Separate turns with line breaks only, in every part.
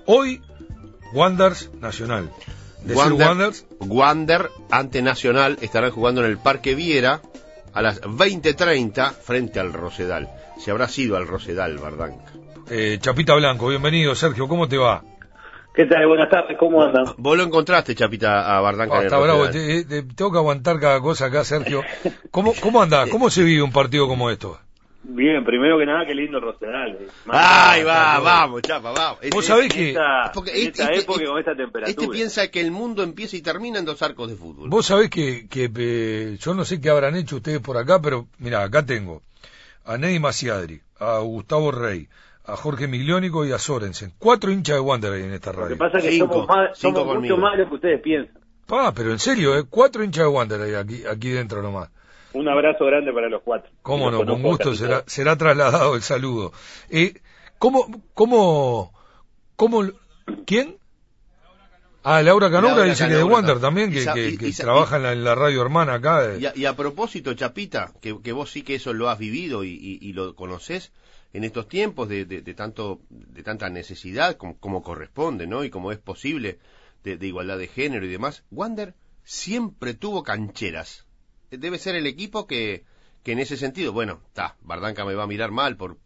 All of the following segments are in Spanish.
Hoy, Wanderers Nacional.
Wander ante Nacional estarán jugando en el Parque Viera a las 20:30 frente al Rosedal. Se habrá sido al Rosedal, Bardanca.
Chapita Blanco, bienvenido, Sergio, ¿cómo te va?
¿Qué tal? Buenas tardes, ¿cómo andan?
Vos lo encontraste, Chapita, a Bardanca.
Está bravo, tengo que aguantar cada cosa acá, Sergio. ¿Cómo andás? ¿Cómo se vive un partido como esto?
Bien, primero que nada, qué lindo Rosedal.
Vamos, Chapa, vamos.
Vos sabés que...
esta época con esta temperatura.
Piensa que el mundo empieza y termina en 2 arcos de fútbol.
Vos sabés que yo no sé qué habrán hecho ustedes por acá, pero mirá, acá tengo a Ney Maciadri, a Gustavo Rey, a Jorge Migliónico y a Sorensen. 4 hinchas de Wanderers en esta radio.
Lo que pasa es que somos mucho más de lo que ustedes piensan.
Pero en serio, 4 hinchas de Wanderers aquí dentro nomás.
Un abrazo grande para los 4.
Cómo no, con gusto será trasladado el saludo. ¿Quién? Laura Canobra dice que de Wander también, que trabaja en la radio hermana acá.
Y a propósito, Chapita, que vos sí que eso lo has vivido y lo conocés en estos tiempos de tanta necesidad como corresponde, ¿no? Y como es posible de igualdad de género y demás. Wander siempre tuvo cancheras. Debe ser el equipo que en ese sentido, Bardanca me va a mirar mal por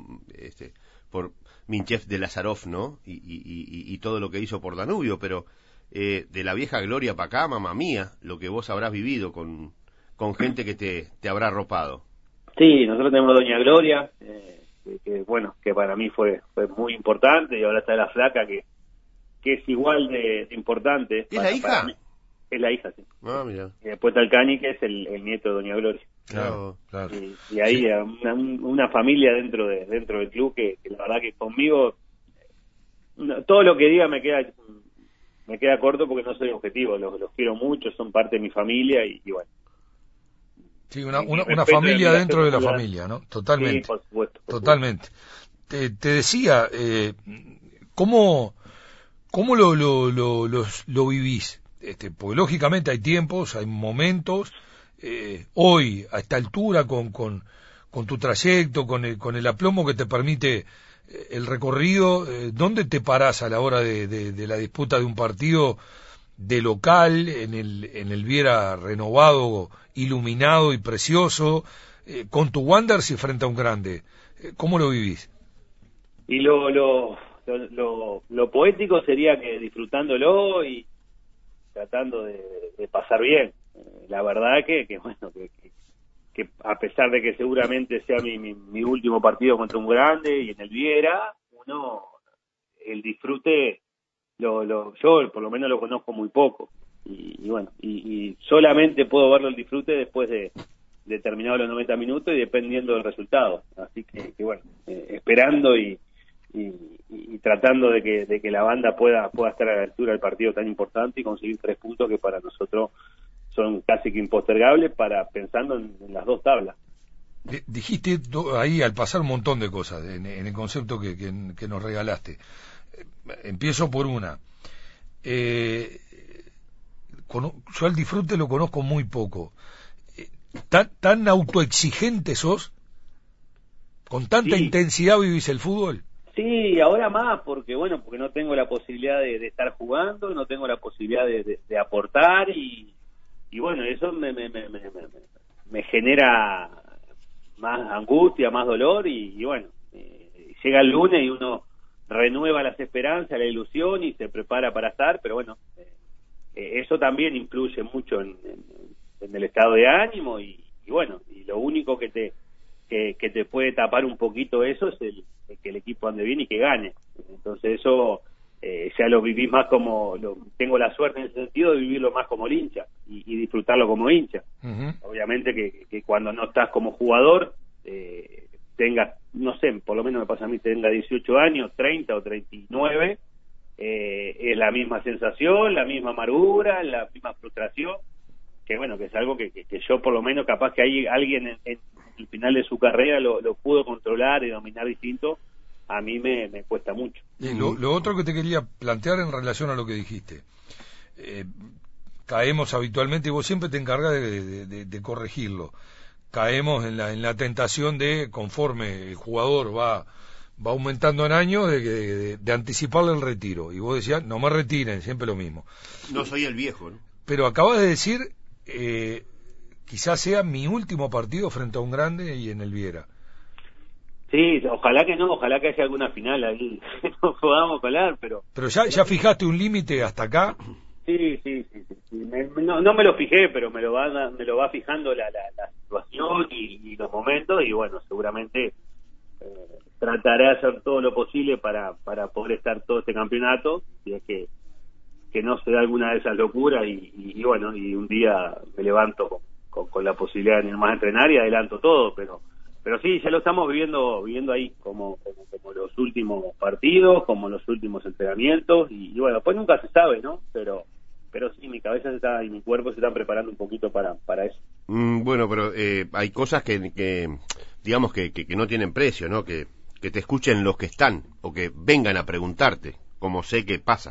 Minchev de Lazarov, ¿no? Y todo lo que hizo por Danubio, pero de la vieja gloria para acá, mamá mía, lo que vos habrás vivido con gente que te habrá arropado.
Sí, nosotros tenemos a Doña Gloria, que para mí fue muy importante, y ahora está la flaca que es igual de importante.
¿Es la hija?
Es la hija, sí.
Mira.
Y después está el Cani, que es el nieto de Doña Gloria.
Claro.
Y ahí una familia dentro del club que la verdad que conmigo todo lo que diga me queda corto porque no soy objetivo, los quiero mucho, son parte de mi familia y bueno.
Sí, una familia dentro de la familia, ¿no? Totalmente.
Sí, por supuesto.
Totalmente. Te decía, ¿cómo lo vivís? Porque lógicamente hay tiempos, hay momentos, hoy, a esta altura, con tu trayecto, con el aplomo que te permite el recorrido, ¿dónde te parás a la hora de la disputa de un partido de local, en el Viera renovado, iluminado y precioso, con tu Wanderers y frente a un grande? ¿Cómo lo vivís?
Y lo poético sería que disfrutándolo y tratando de pasar bien. La verdad que a pesar de que seguramente sea mi último partido contra un grande y en el Viera, el disfrute yo por lo menos lo conozco muy poco y solamente puedo verlo el disfrute después de terminados los 90 minutos y dependiendo del resultado. Así que esperando y tratando de que la banda pueda estar a la altura del partido tan importante y conseguir 3 puntos que para nosotros son casi que impostergables pensando en las 2 tablas.
Dijiste ahí al pasar un montón de cosas en el concepto que nos regalaste. Empiezo por una. Yo al disfrute lo conozco muy poco. ¿Tan autoexigente sos? ¿Con tanta intensidad vivís el fútbol?
Sí, ahora más, porque no tengo la posibilidad de estar jugando, no tengo la posibilidad de aportar y eso me genera más angustia, más dolor y llega el lunes y uno renueva las esperanzas, la ilusión y se prepara para estar, pero eso también influye mucho en el estado de ánimo y lo único que te puede tapar un poquito eso es que el equipo ande bien y que gane. Entonces eso ya lo viví más tengo la suerte en ese sentido de vivirlo más como hincha y disfrutarlo como hincha. Uh-huh. Obviamente que cuando no estás como jugador tengas, no sé, por lo menos me pasa a mí, tenga 18 años, 30 o 39, es la misma sensación, la misma amargura, la misma frustración, que es algo que yo por lo menos capaz que hay alguien en el final de su carrera lo pudo controlar y dominar distinto, a mí me cuesta mucho.
Lo otro que te quería plantear en relación a lo que dijiste, caemos habitualmente, y vos siempre te encargas de corregirlo, caemos en la tentación de, conforme el jugador va va aumentando en años de anticiparle el retiro. Y vos decías, no me retiren, siempre lo mismo.
No soy el viejo, ¿no?
Pero acabas de decir, quizás sea mi último partido frente a un grande y en el Viera.
Sí, ojalá que no, ojalá que haya alguna final ahí, no podamos colar, pero...
Pero ya fijaste un límite hasta acá.
Sí. No me lo fijé, pero me lo va fijando la situación y los momentos, y bueno, seguramente trataré de hacer todo lo posible para poder estar todo este campeonato, si es que no se da alguna de esas locuras, y bueno, y un día me levanto con la posibilidad de ir más a entrenar y adelanto todo, pero sí, ya lo estamos viviendo ahí, como los últimos partidos, como los últimos entrenamientos, y bueno, pues nunca se sabe, ¿no? Pero sí, mi cabeza y mi cuerpo se están preparando un poquito para eso.
Bueno, pero hay cosas que digamos que no tienen precio, ¿no? Que te escuchen los que están, o que vengan a preguntarte, como sé que pasa.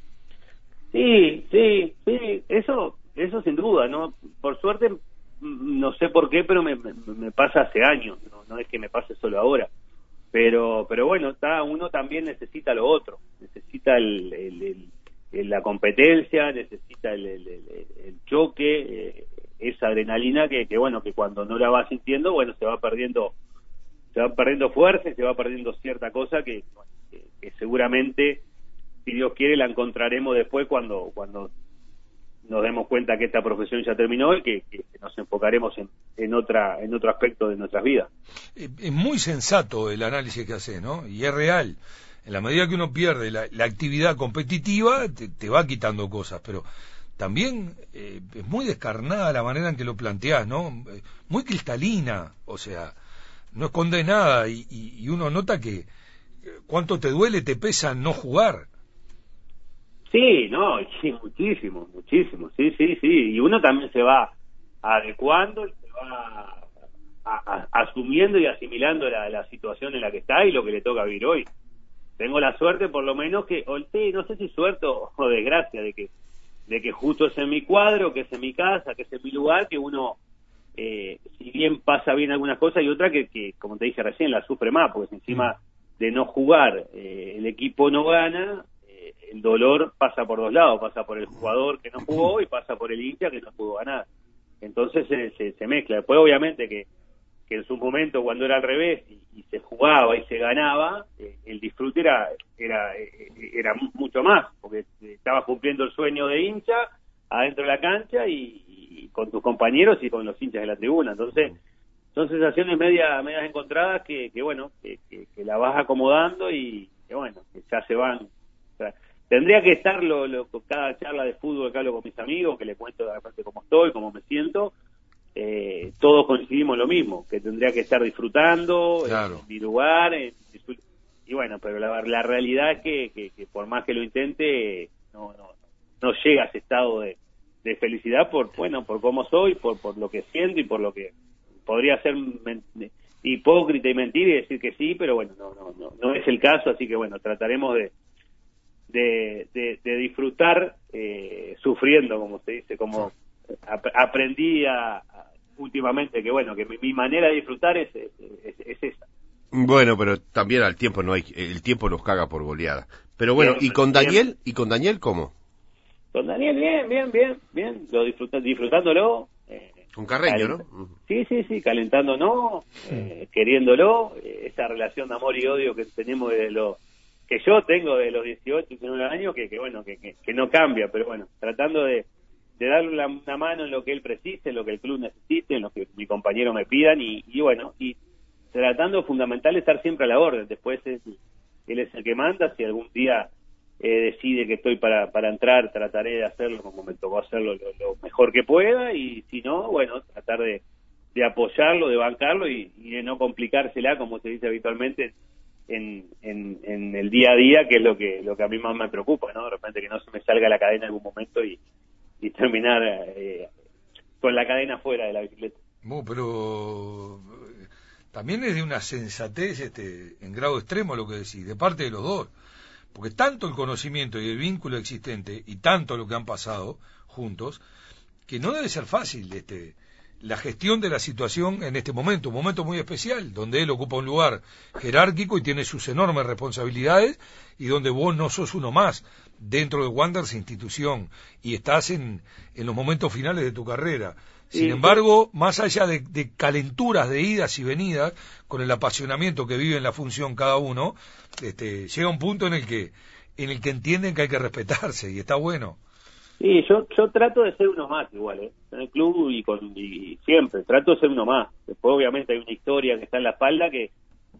Sí, eso sin duda, ¿no? Por suerte, no sé por qué, pero me pasa hace años, no es que me pase solo ahora, pero bueno, uno también necesita lo otro, necesita la competencia, necesita el choque, esa adrenalina que bueno, que cuando no la va sintiendo, bueno, se va perdiendo fuerza y se va perdiendo cierta cosa que seguramente, si Dios quiere, la encontraremos después cuando nos demos cuenta que esta profesión ya terminó y que nos enfocaremos en otro aspecto de nuestras vidas.
Es muy sensato el análisis que hace, ¿no? Y es real. En la medida que uno pierde la actividad competitiva, te va quitando cosas, pero también es muy descarnada la manera en que lo planteás, ¿no? Muy cristalina, o sea, no esconde nada, y uno nota que cuánto te duele, te pesa no jugar.
Sí, no, sí, muchísimo, sí, y uno también se va adecuando y se va asumiendo y asimilando la situación en la que está y lo que le toca vivir hoy. Tengo la suerte, por lo menos, no sé si suerte o desgracia, de que justo es en mi cuadro, que es en mi casa, que es en mi lugar, que uno, si bien pasa bien algunas cosas, y otra que, como te dije recién, la sufre más, porque encima de no jugar, el equipo no gana, el dolor pasa por dos lados, pasa por el jugador que no jugó y pasa por el hincha que no pudo ganar. Entonces se mezcla. Después, obviamente, que en su momento, cuando era al revés y se jugaba y se ganaba, el disfrute era mucho más, porque estabas cumpliendo el sueño de hincha adentro de la cancha y con tus compañeros y con los hinchas de la tribuna. Entonces son sensaciones medias encontradas que bueno, que la vas acomodando y que bueno, que ya se van. O sea, tendría que estar cada charla de fútbol que hablo con mis amigos, que les cuento de repente cómo estoy, cómo me siento, todos coincidimos en lo mismo, que tendría que estar disfrutando,
claro,
en mi lugar, y bueno, pero la realidad es que por más que lo intente, no llega a ese estado de felicidad por cómo soy, por lo que siento y por lo que podría ser hipócrita y mentir y decir que sí, pero bueno, no es el caso, así que bueno, trataremos de disfrutar sufriendo, como se dice, como aprendí últimamente que bueno, que mi manera de disfrutar es esa.
Bueno, pero también al tiempo el tiempo nos caga por goleada. Pero bueno,
Bien,
¿y con Daniel cómo?
Con Daniel bien, lo disfrutándolo.
Con Carreño, ¿no?
Sí, calentándonos, queriéndolo, esa relación de amor y odio que tenemos que yo tengo de los 18 y 19 años, que bueno, que no cambia, pero bueno, tratando de darle una mano en lo que él precise, en lo que el club necesite, en lo que mi compañero me pidan, y bueno, y tratando fundamental de estar siempre a la orden. Después él es el que manda. Si algún día decide que estoy para entrar, trataré de hacerlo como me tocó hacerlo lo mejor que pueda, y si no, bueno, tratar de apoyarlo, de bancarlo y de no complicársela, como se dice habitualmente, en el día a día, que es lo que a mí más me preocupa, ¿no? De repente que no se me salga la cadena en algún momento y terminar con la cadena fuera de la bicicleta.
Pero también es de una sensatez en grado extremo lo que decís, de parte de los dos, porque tanto el conocimiento y el vínculo existente y tanto lo que han pasado juntos, que no debe ser fácil la gestión de la situación en este momento, un momento muy especial, donde él ocupa un lugar jerárquico y tiene sus enormes responsabilidades, y donde vos no sos uno más dentro de Wanderers institución, y estás en los momentos finales de tu carrera. Sin embargo, más allá de calenturas de idas y venidas, con el apasionamiento que vive en la función cada uno, llega un punto en el que entienden que hay que respetarse, y está bueno.
Sí, yo trato de ser uno más igual, en el club y siempre, trato de ser uno más. Después obviamente hay una historia que está en la espalda que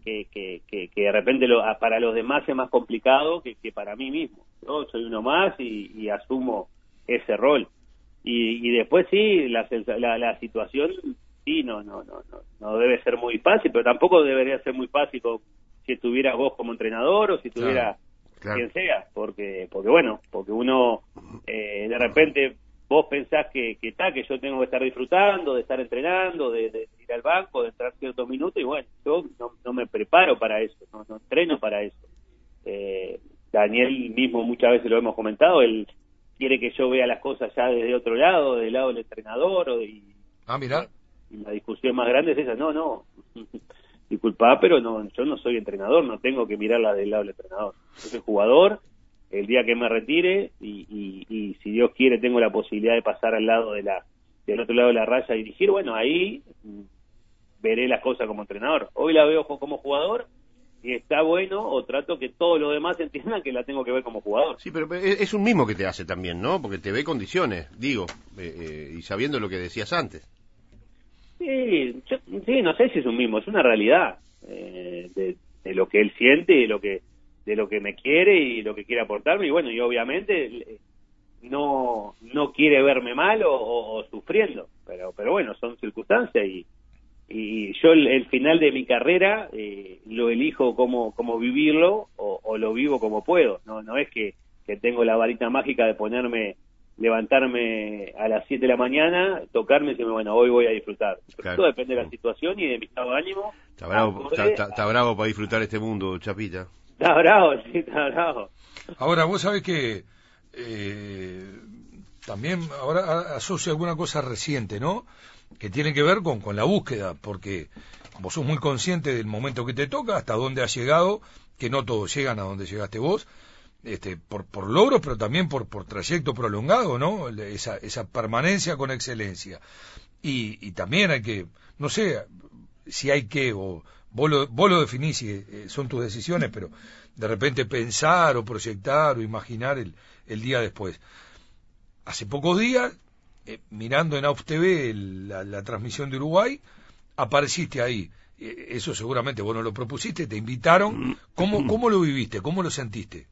de repente para los demás es más complicado que para mí mismo. Yo soy uno más y asumo ese rol. Y después sí, la situación sí no debe ser muy fácil, pero tampoco debería ser muy fácil si estuvieras vos como entrenador o si estuviera quien sea, porque uno de repente vos pensás que yo tengo que estar disfrutando, de estar entrenando, de ir al banco, de entrar ciertos minutos, y bueno, yo no me preparo para eso, no entreno para eso. Daniel mismo muchas veces lo hemos comentado, él quiere que yo vea las cosas ya desde otro lado, del lado del entrenador,
mirá.
Y la discusión más grande es esa, no, disculpa, pero yo no soy entrenador, no tengo que mirarla del lado del entrenador. Yo soy jugador, el día que me retire, y si Dios quiere tengo la posibilidad de pasar al lado del otro lado de la raya y dirigir, bueno, ahí veré las cosas como entrenador. Hoy la veo como jugador, y está bueno, o trato que todos los demás entiendan que la tengo que ver como jugador.
Sí, pero es un mimo que te hace también, ¿no? Porque te ve condiciones, digo, y sabiendo lo que decías antes.
Sí, no sé si es un mismo, es una realidad de lo que él siente y de lo que me quiere y lo que quiere aportarme, y bueno, y obviamente no quiere verme mal o sufriendo, pero bueno, son circunstancias, y yo el final de mi carrera lo elijo cómo vivirlo, o lo vivo como puedo, no es que tengo la varita mágica de levantarme a las 7 de la mañana, tocarme y decirme, bueno, hoy voy a disfrutar. Claro. Todo depende de la situación y de mi estado de ánimo.
Está bravo para disfrutar este mundo, Chapita.
Está bravo, sí, está bravo.
Ahora, vos sabés que también ahora asocio alguna cosa reciente, ¿no? Que tiene que ver con la búsqueda, porque vos sos muy consciente del momento que te toca, hasta dónde has llegado, que no todos llegan a donde llegaste vos, por logros, pero también por trayecto prolongado, ¿no? Esa permanencia con excelencia. Y también hay que, no sé, si hay que, o vos lo definís, y son tus decisiones, pero de repente pensar o proyectar o imaginar el día después. Hace pocos días, mirando en AUF TV la transmisión de Uruguay, apareciste ahí. Eso seguramente vos no lo propusiste, te invitaron. ¿Cómo lo viviste? ¿Cómo lo sentiste?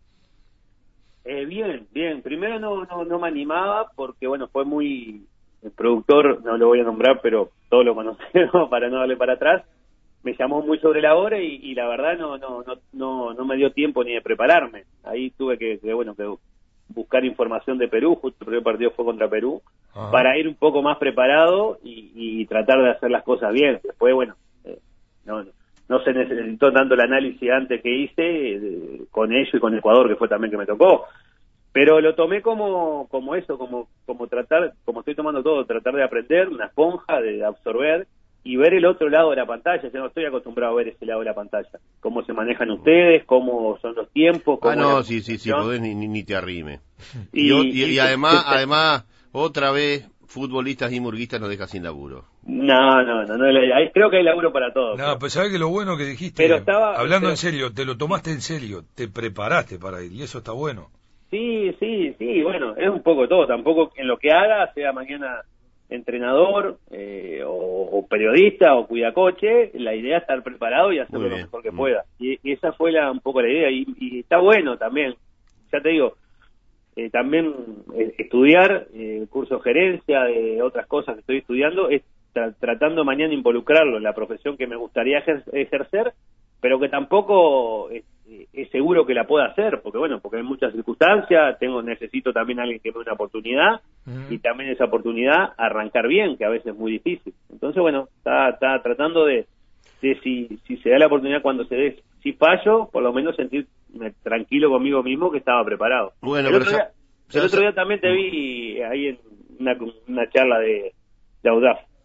Bien. Primero no me animaba porque, bueno, fue muy... El productor, no lo voy a nombrar, pero todos lo conocemos para no darle para atrás, me llamó muy sobre la hora y la verdad no me dio tiempo ni de prepararme. Ahí tuve que buscar información de Perú, justo el primer partido fue contra Perú, para ir un poco más preparado y tratar de hacer las cosas bien. Después, bueno, no se necesitó tanto el análisis antes que hice con ellos y con Ecuador, que fue también que me tocó. Pero lo tomé como eso, como tratar, como estoy tomando todo, tratar de aprender, una esponja, de absorber y ver el otro lado de la pantalla. Yo no estoy acostumbrado a ver ese lado de la pantalla. Cómo se manejan ustedes, cómo son los tiempos.
Sí, podés ni te arrime. Y además, otra vez, futbolistas y murguistas nos deja sin laburo.
No, creo que hay laburo para todos.
No, pues sabés que lo bueno que dijiste, hablando en serio, te lo tomaste en serio, te preparaste para ir, y eso está bueno.
Sí, bueno, es un poco todo, tampoco en lo que haga, sea mañana entrenador o periodista o cuidacoche, la idea es estar preparado y hacerlo lo mejor que pueda. Y esa fue un poco la idea, y está bueno también, ya te digo, también estudiar el curso de gerencia, de otras cosas que estoy estudiando, es tratando mañana involucrarlo en la profesión que me gustaría ejercer, pero que tampoco es seguro que la pueda hacer, porque hay muchas circunstancias, necesito también a alguien que me dé una oportunidad, y también esa oportunidad arrancar bien, que a veces es muy difícil. Entonces, está tratando de si se da la oportunidad cuando se dé, si fallo, por lo menos sentirme tranquilo conmigo mismo que estaba preparado.
Bueno,
el otro día también te vi ahí en una charla de Audaz.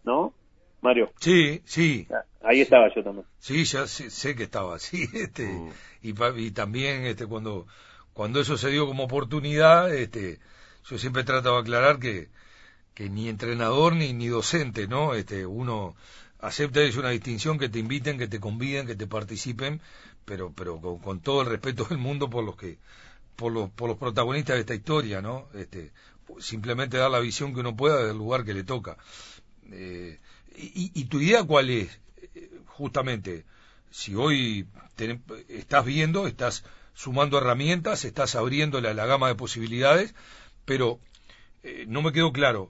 ¿no, Mario?
Sí, sí.
Ahí estaba yo también.
Sí, ya sé que estaba, sí, y también, cuando eso se dio como oportunidad, yo siempre trato de aclarar que ni entrenador ni docente, ¿no? Uno acepta, es una distinción, que te inviten, que te conviden, que te participen, pero con todo el respeto del mundo por los protagonistas de esta historia, ¿no? Simplemente dar la visión que uno pueda del lugar que le toca. ¿Y tu idea cuál es? Justamente, si hoy estás sumando herramientas, estás abriendo la gama de posibilidades, pero no me quedó claro,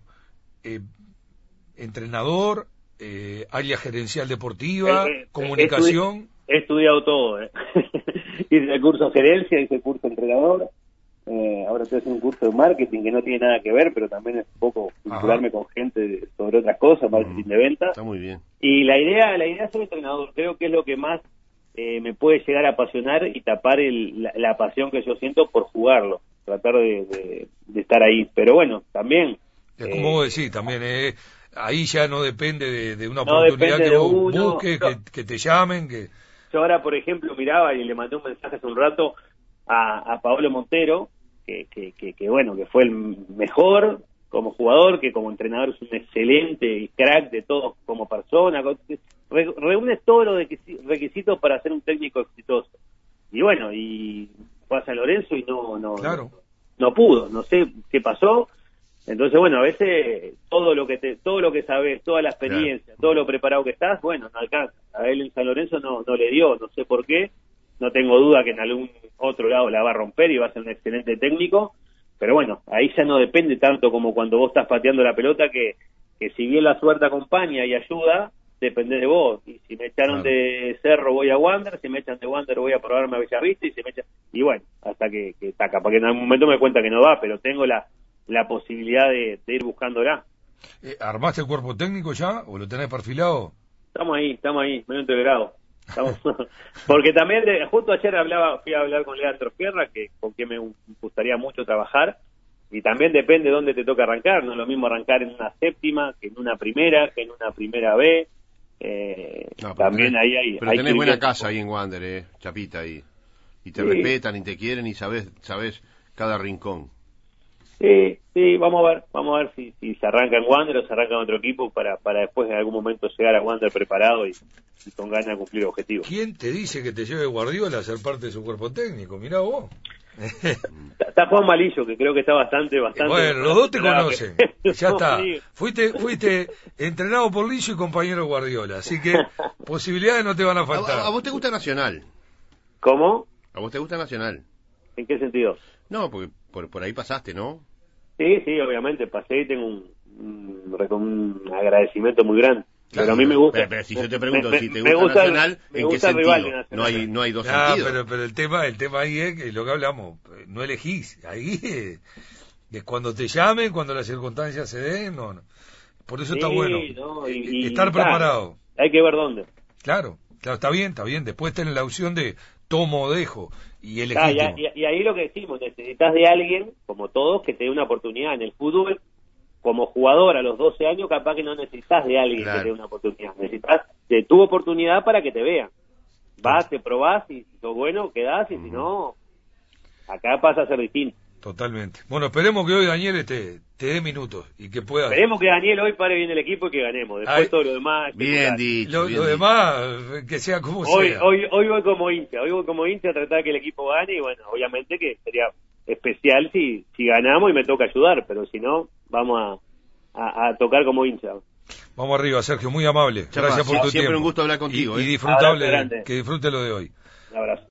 entrenador, área gerencial deportiva, comunicación.
He estudiado todo, hice el curso de gerencia, hice el curso de entrenador, ahora estoy haciendo un curso de marketing que no tiene nada que ver, pero también es un poco vincularme con gente sobre otras cosas, marketing de venta.
Está muy bien.
Y la idea es ser entrenador, creo que es lo que más me puede llegar a apasionar y tapar la pasión que yo siento por jugarlo, tratar de estar ahí. Pero bueno, también...
como vos decís, también ahí ya no depende de una oportunidad que vos busques, que te llamen, que...
Yo ahora, por ejemplo, miraba y le mandé un mensaje hace un rato a Paolo Montero, que bueno, que fue el mejor como jugador, que como entrenador es un excelente crack de todos como persona, reúne todos los requisitos para ser un técnico exitoso. Y bueno, y fue a San Lorenzo y no pudo, no sé qué pasó. Entonces, bueno, a veces todo lo que sabes, toda la experiencia, todo lo preparado que estás, bueno, no alcanza. A él en San Lorenzo no le dio, no sé por qué. No tengo duda que en algún otro lado la va a romper y va a ser un excelente técnico. Pero bueno, ahí ya no depende tanto como cuando vos estás pateando la pelota, que si bien la suerte acompaña y ayuda, depende de vos. Y si me echaron de Cerro voy a Wander, si me echan de Wander voy a probarme a Bellavista, y bueno, hasta que taca, porque en algún momento me cuenta que no va, pero tengo la posibilidad de ir buscándola.
¿Armaste el cuerpo técnico ya o lo tenés perfilado?
Estamos ahí, medio integrado. Porque también, justo ayer fui a hablar con Leandro Fierra, con quien me gustaría mucho trabajar, y también depende de dónde te toca arrancar. No es lo mismo arrancar en una séptima que en una primera, que en una primera B. También ahí
pero tenés buena casa ahí en Wander, Chapita, y te respetan y te quieren y sabés cada rincón.
Sí, vamos a ver si se arranca en Wander o se arranca en otro equipo para después en algún momento llegar a Wander preparado y con ganas de cumplir objetivos.
¿Quién te dice que te lleve Guardiola a ser parte de su cuerpo técnico? Mirá vos.
Está Juan Malillo, que creo que está bastante.
Bueno, los dos te conocen. Ya está. Fuiste entrenado por Lillo y compañero de Guardiola, así que posibilidades no te van a faltar.
¿A vos te gusta Nacional?
¿Cómo?
¿A vos te gusta Nacional?
¿En qué sentido?
No, porque por ahí pasaste, ¿no?
Sí, obviamente pasé y tengo un agradecimiento muy grande.
Claro,
pero a mí me gusta.
Pero si yo te pregunto si te gusta Nacional, ¿en qué sentido? No hay dos sentidos.
Pero el tema ahí es que lo que hablamos, no elegís. Ahí es cuando te llamen, cuando las circunstancias se den, no. Por eso está bueno estar preparado.
Hay que ver dónde.
Claro, está bien. Después tenés la opción de tomo o dejo y elegir.
Y ahí lo que decimos, necesitas de alguien, como todos, que te dé una oportunidad en el fútbol. Como jugador a los 12 años, capaz que no necesitas de alguien que te dé una oportunidad. Necesitas de tu oportunidad para que te vean. Vas, te probás, y si sos bueno, quedás, y si no, acá pasa a ser distinto.
Totalmente. Bueno, esperemos que hoy Daniel te dé minutos y que pueda.
Esperemos que Daniel hoy pare bien el equipo y que ganemos. Después todo lo demás.
Bien dicho.
Lo demás, que sea como sea.
Hoy voy como hincha. Hoy voy como hincha a tratar que el equipo gane y bueno, obviamente que sería especial si ganamos y me toca ayudar, pero si no, vamos a tocar como hincha.
Vamos arriba, Sergio, muy amable. Gracias por tu tiempo.
Siempre un gusto hablar contigo.
Y disfrutable, que disfrute lo de hoy.
Un abrazo.